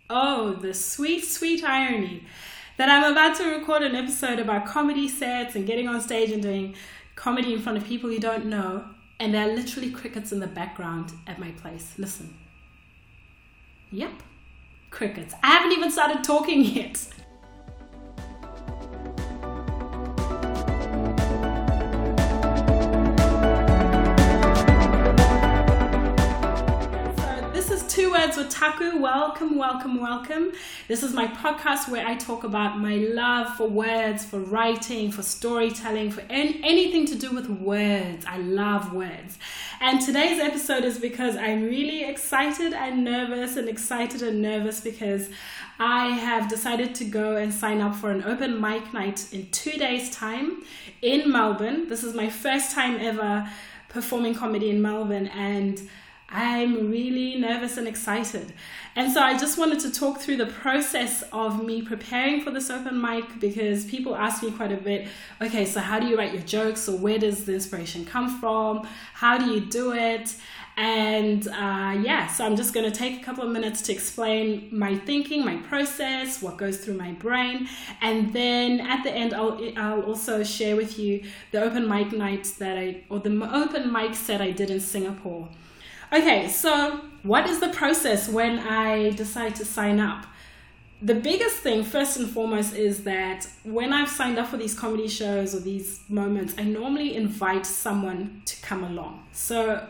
Oh, the sweet, sweet irony that I'm about to record an episode about comedy sets and getting on stage and doing comedy in front of people you don't know, and there are literally crickets in the background at my place. Listen. Yep, crickets. I haven't even started talking yet. Two Words with Taku. Welcome. This is my podcast where I talk about my love for words, for writing, for storytelling, for anything to do with words. I love words. And today's episode is because I'm really excited and nervous because I have decided to go and sign up for an open mic night in 2 days' time in Melbourne. This is my first time ever performing comedy in Melbourne, and I'm really nervous and excited. And so I just wanted to talk through the process of me preparing for this open mic, because people ask me quite a bit, okay, so how do you write your jokes, or where does the inspiration come from? How do you do it? And so I'm just going to take a couple of minutes to explain my thinking, my process, what goes through my brain. And then at the end, I'll also share with you the open mic nights the open mic set I did in Singapore. Okay, so what is the process when I decide to sign up? The biggest thing, first and foremost, is that when I've signed up for these comedy shows or these moments, I normally invite someone to come along. So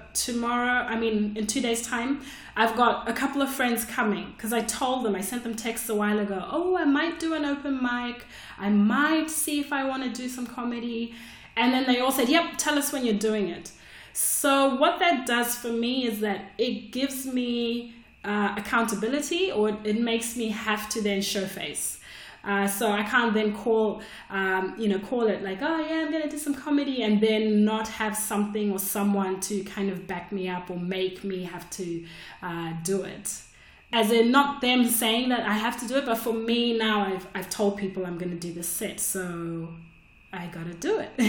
in 2 days' time, I've got a couple of friends coming, because I sent them texts a while ago, I might do an open mic, I might see if I want to do some comedy. And then they all said, yep, tell us when you're doing it. So what that does for me is that it gives me accountability, or it makes me have to then show face. So I can't then call it like, I'm going to do some comedy, and then not have something or someone to kind of back me up or make me have to do it. As in, not them saying that I have to do it, but for me now, I've told people I'm going to do this set, so I gotta do it.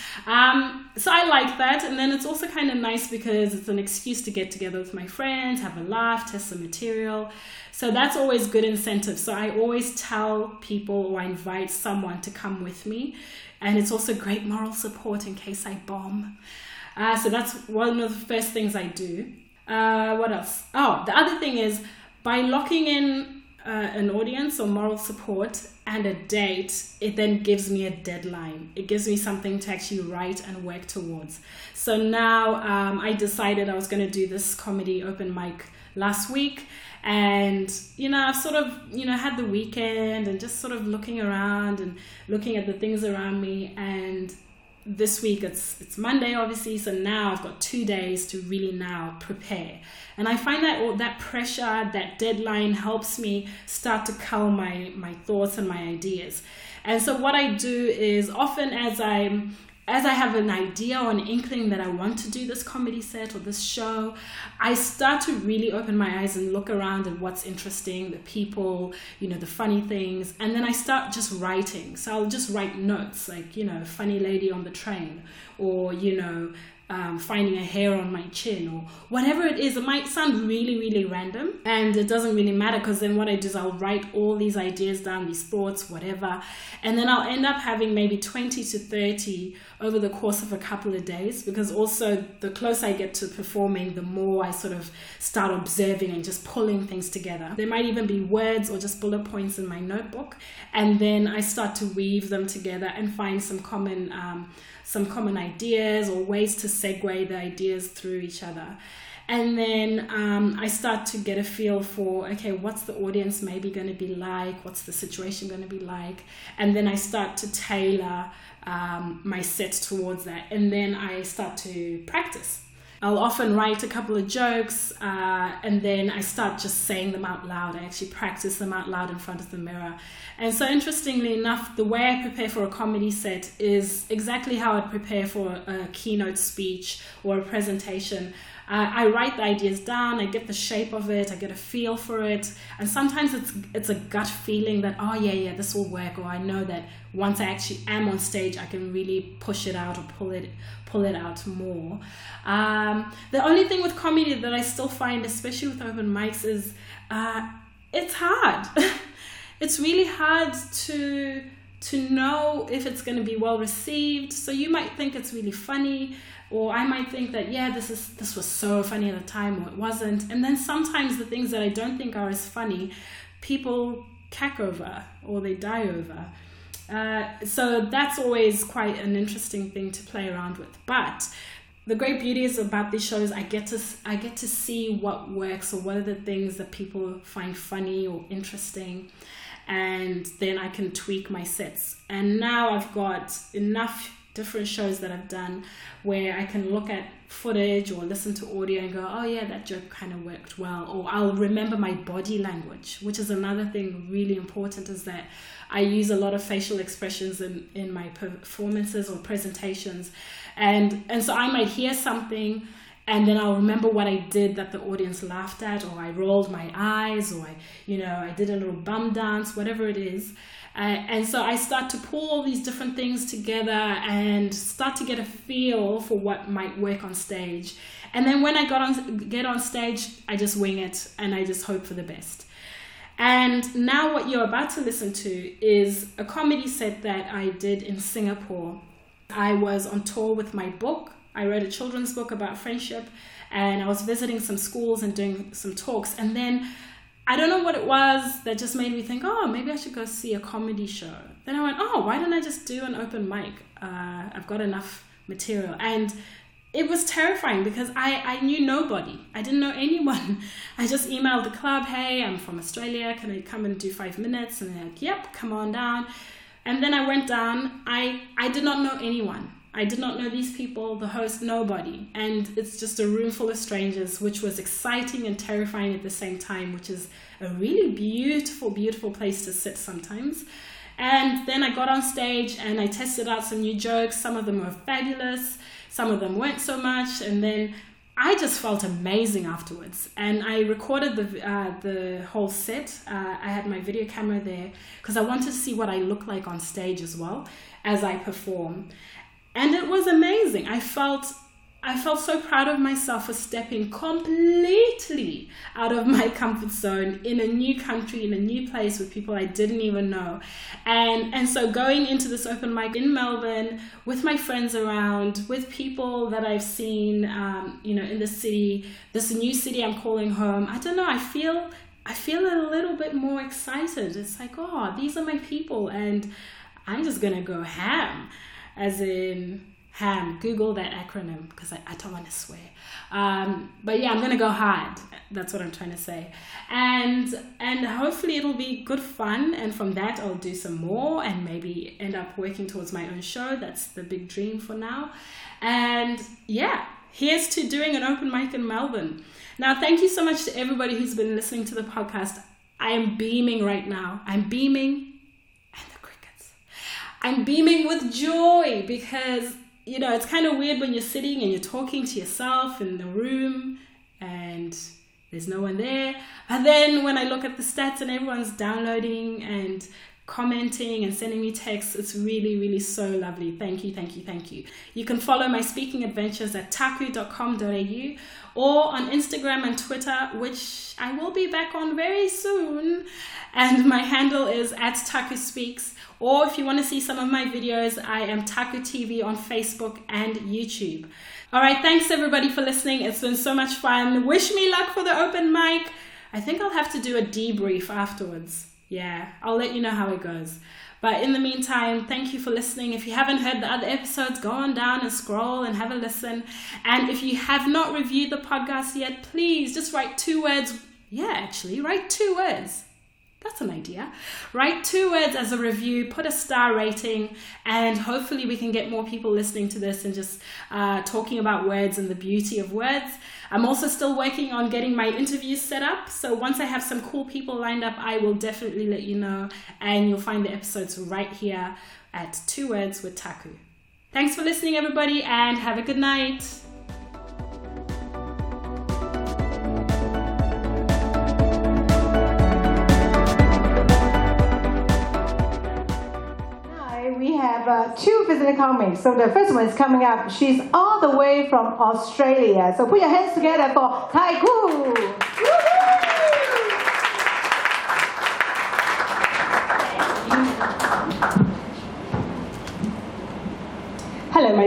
So I like that. And then it's also kind of nice because it's an excuse to get together with my friends, have a laugh, test some material. So that's always good incentive. So I always tell people, or I invite someone to come with me. And it's also great moral support in case I bomb. So that's one of the first things I do. What else? The other thing is, by locking in an audience or moral support and a date, it then gives me a deadline. It gives me something to actually write and work towards. So now I decided I was going to do this comedy open mic last week, and I've sort of had the weekend and just sort of looking around and looking at the things around me. And this week it's Monday, obviously, so now I've got 2 days to really now prepare. And I find that all that pressure, that deadline, helps me start to cull my thoughts and my ideas. And so what I do is, often as I have an idea or an inkling that I want to do this comedy set or this show, I start to really open my eyes and look around at what's interesting, the people, the funny things, and then I start just writing. So I'll just write notes like, funny lady on the train, or, finding a hair on my chin, or whatever it is. It might sound really, really random, and it doesn't really matter, because then what I do is I'll write all these ideas down, these thoughts, whatever, and then I'll end up having maybe 20 to 30 over the course of a couple of days, because also the closer I get to performing, the more I sort of start observing and just pulling things together. There might even be words or just bullet points in my notebook, and then I start to weave them together and find some common ideas, or ways to segue the ideas through each other. And then I start to get a feel for, okay, what's the audience maybe going to be like? What's the situation going to be like? And then I start to tailor my set towards that. And then I start to practice. I'll often write a couple of jokes, and then I start just saying them out loud. I actually practice them out loud in front of the mirror. And so, interestingly enough, the way I prepare for a comedy set is exactly how I'd prepare for a keynote speech or a presentation. I write the ideas down, I get the shape of it, I get a feel for it, and sometimes it's a gut feeling that, oh yeah, this will work, or I know that once I actually am on stage, I can really push it out or pull it out more. The only thing with comedy that I still find, especially with open mics, is it's hard. It's really hard to know if it's going to be well received. So you might think it's really funny, or I might think that, yeah, this was so funny at the time, or it wasn't. And then sometimes the things that I don't think are as funny, people cack over or they die over. So that's always quite an interesting thing to play around with. But the great beauty is about these shows, I get to see what works, or what are the things that people find funny or interesting, and then I can tweak my sets. And now I've got enough different shows that I've done where I can look at footage or listen to audio and go, oh yeah, that joke kind of worked well. Or I'll remember my body language, which is another thing really important, is that I use a lot of facial expressions in my performances or presentations. And so I might hear something and then I'll remember what I did that the audience laughed at, or I rolled my eyes, or I did a little bum dance, whatever it is. And so I start to pull all these different things together and start to get a feel for what might work on stage. And then when I get on stage, I just wing it and I just hope for the best. And now what you're about to listen to is a comedy set that I did in Singapore. I was on tour with my book. I wrote a children's book about friendship, and I was visiting some schools and doing some talks. And then I don't know what it was that just made me think, oh, maybe I should go see a comedy show. Then I went, oh, why don't I just do an open mic? I've got enough material. And it was terrifying because I knew nobody. I didn't know anyone. I just emailed the club, hey, I'm from Australia. Can I come and do 5 minutes? And they're like, yep, come on down. And then I went down. I did not know anyone. I did not know these people, the host, nobody. And it's just a room full of strangers, which was exciting and terrifying at the same time, which is a really beautiful, beautiful place to sit sometimes. And then I got on stage and I tested out some new jokes. Some of them were fabulous. Some of them weren't so much. And then I just felt amazing afterwards. And I recorded the whole set. I had my video camera there because I wanted to see what I look like on stage as well as I perform. And it was amazing. I felt so proud of myself for stepping completely out of my comfort zone in a new country, in a new place with people I didn't even know. And so going into this open mic in Melbourne with my friends around, with people that I've seen, in the city, this new city I'm calling home, I don't know, I feel a little bit more excited. It's like, oh, these are my people and I'm just going to go ham. As in ham, Google that acronym because I don't want to swear. But yeah, I'm going to go hard. That's what I'm trying to say. And hopefully it'll be good fun. And from that, I'll do some more and maybe end up working towards my own show. That's the big dream for now. And yeah, here's to doing an open mic in Melbourne. Now, thank you so much to everybody who's been listening to the podcast. I am beaming right now. I'm beaming. I'm beaming with joy because, it's kind of weird when you're sitting and you're talking to yourself in the room and there's no one there. But then when I look at the stats and everyone's downloading and commenting and sending me texts, it's really, really so lovely. Thank you, thank you, thank you. You can follow my speaking adventures at taku.com.au or on Instagram and Twitter, which I will be back on very soon. And my handle is @TakuSpeaks. Or if you want to see some of my videos, I am Taku TV on Facebook and YouTube. All right, thanks everybody for listening. It's been so much fun. Wish me luck for the open mic. I think I'll have to do a debrief afterwards. Yeah, I'll let you know how it goes. But in the meantime, thank you for listening. If you haven't heard the other episodes, go on down and scroll and have a listen. And if you have not reviewed the podcast yet, please just write 2 words. Yeah, actually, write 2 words. That's an idea. Write 2 words as a review, put a star rating, and hopefully we can get more people listening to this and just talking about words and the beauty of words. I'm also still working on getting my interviews set up. So once I have some cool people lined up, I will definitely let you know. And you'll find the episodes right here at 2 Words with Taku. Thanks for listening, everybody, and have a good night. We have 2 visiting comics. So the first one is coming up. She's all the way from Australia. So put your hands together for Taiku.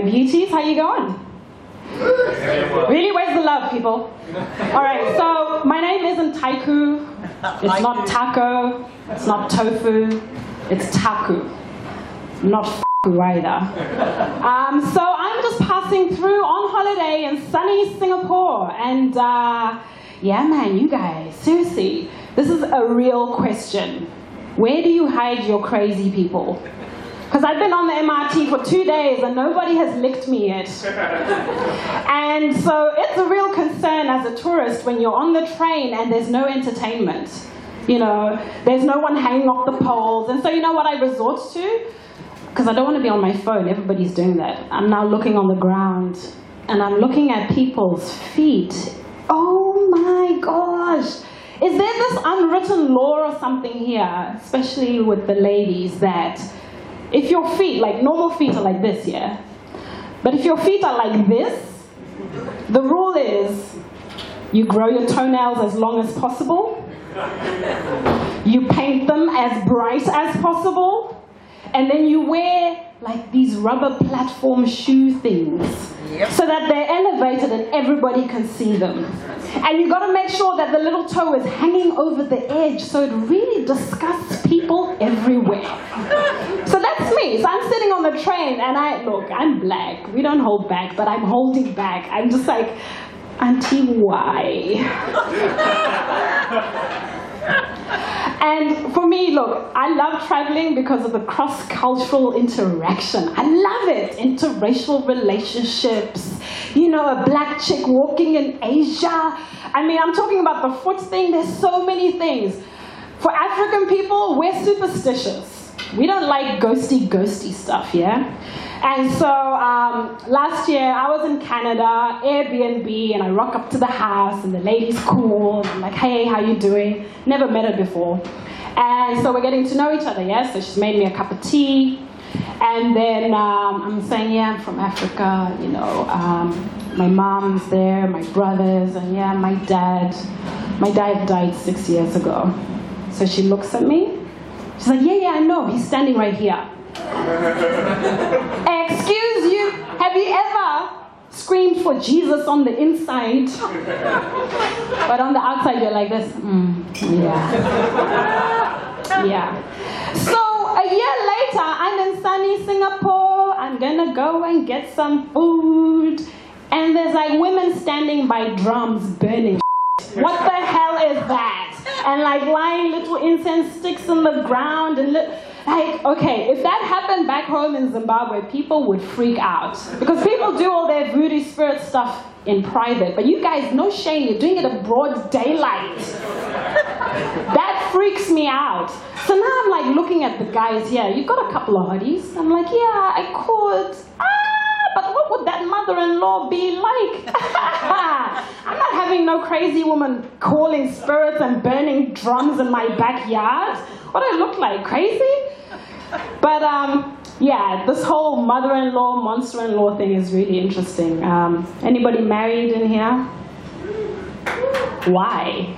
beauties, how you going? Really, where's the love, people? All right, so my name isn't Taiku. It's not taco. It's not tofu. It's taku. Not either. So I'm just passing through on holiday in sunny Singapore. And yeah, man, you guys, seriously, this is a real question. Where do you hide your crazy people? Because I've been on the MRT for 2 days and nobody has licked me yet. And so it's a real concern as a tourist when you're on the train and there's no entertainment. You know, there's no one hanging off the poles. And so you know what I resort to? Because I don't want to be on my phone. Everybody's doing that. I'm now looking on the ground and I'm looking at people's feet. Oh my gosh. Is there this unwritten law or something here, especially with the ladies, that if your feet, like normal feet are like this, yeah? But if your feet are like this, the rule is you grow your toenails as long as possible, you paint them as bright as possible, and then you wear like these rubber platform shoe things so that they're elevated and everybody can see them. And you got to make sure that the little toe is hanging over the edge so it really disgusts people everywhere. So that's me. So I'm sitting on the train and I'm black. We don't hold back, but I'm holding back. I'm just like, Auntie, why? And for me, look, I love traveling because of the cross-cultural interaction. I love it. Interracial relationships. You know, a black chick walking in Asia. I mean, I'm talking about the foot thing. There's so many things. For African people, we're superstitious. We don't like ghosty stuff, yeah? And so last year, I was in Canada, Airbnb, and I rock up to the house, and the lady's cool. I'm like, hey, how you doing? Never met her before. And so we're getting to know each other, yeah? So she's made me a cup of tea. And then I'm saying, yeah, I'm from Africa, you know. My mom's there, my brothers, and yeah, my dad. My dad died 6 years ago. So she looks at me. She's like, yeah, I know. He's standing right here. Excuse you, have you ever screamed for Jesus on the inside, but on the outside you're like this? Yeah. So a year later, I'm in sunny Singapore. I'm gonna go and get some food, and there's like women standing by drums burning. What the hell is that? And like lying little incense sticks on the ground and like, okay, if that happened back home in Zimbabwe, people would freak out. Because people do all their voodoo spirit stuff in private. But you guys, no shame, you're doing it in broad daylight. That freaks me out. So now I'm like looking at the guys here. You got a couple of hotties? I'm like, yeah, I could. But what would that mother-in-law be like? I'm not having no crazy woman calling spirits and burning drums in my backyard. What do I look like, crazy? But yeah, this whole mother-in-law, monster-in-law thing is really interesting. Anybody married in here? Why?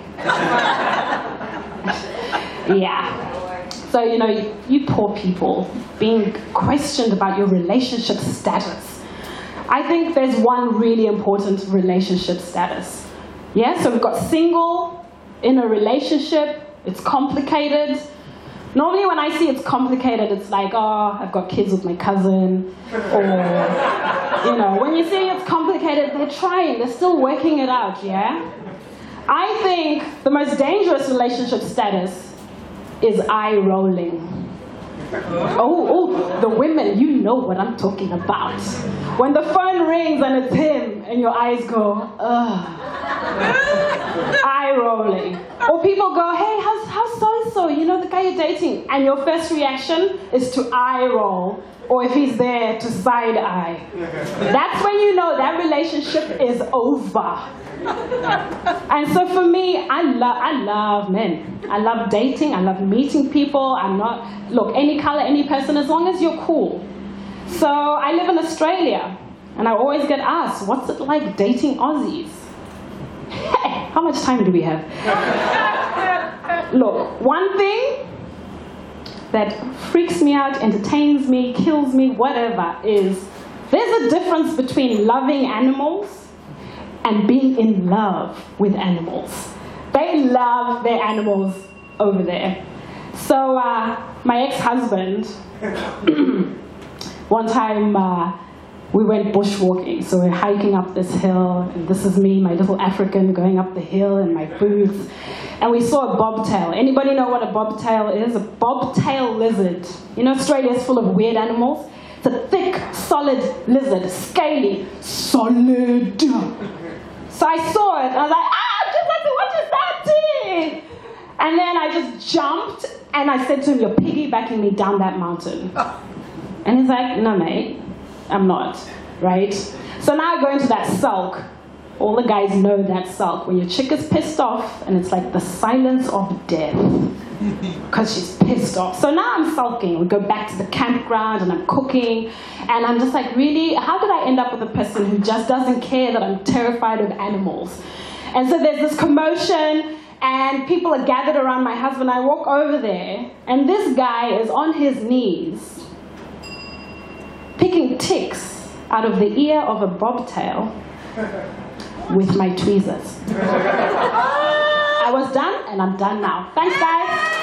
Yeah. So, you know, you poor people being questioned about your relationship status. I think there's one really important relationship status. Yeah, so we've got single, in a relationship, it's complicated. Normally when I see it's complicated, it's like, oh, I've got kids with my cousin. Or, you know, when you see it's complicated, they're trying, they're still working it out, yeah? I think the most dangerous relationship status is eye rolling. Oh, the women, you know what I'm talking about. When the phone rings and it's him, and your eyes go, ugh. Eye rolling. Or people go, hey, how's so-and-so? You know the guy you're dating? And your first reaction is to eye roll. Or if he's there, to side eye. That's when you know that relationship is over. And so for me, I love men. I love dating. I love meeting people. Look, any color, any person, as long as you're cool. So I live in Australia, and I always get asked, what's it like dating Aussies? How much time do we have? Look, one thing that freaks me out, entertains me, kills me, whatever, is There's a difference between loving animals and being in love with animals. They love their animals over there. So my ex-husband, one time we went bushwalking. So we're hiking up this hill, and this is me, my little African, going up the hill in my boots. And we saw a bobtail. Anybody know what a bobtail is? A bobtail lizard. You know, Australia is full of weird animals. It's a thick, solid lizard, scaly, solid. So I saw it, and I was like, what is that thing? And then I just jumped, and I said to him, you're piggybacking me down that mountain. And he's like, no, mate, I'm not, right? So now I go into that sulk. All the guys know that sulk, when your chick is pissed off, and it's like the silence of death, because she's pissed off. So now I'm sulking. We go back to the campground, and I'm cooking, and I'm just like, really, how did I end up with a person who just doesn't care that I'm terrified of animals? And so there's this commotion, and people are gathered around my husband. I walk over there, and this guy is on his knees, picking ticks out of the ear of a bobtail with my tweezers. I was done, and I'm done now. Thanks, guys.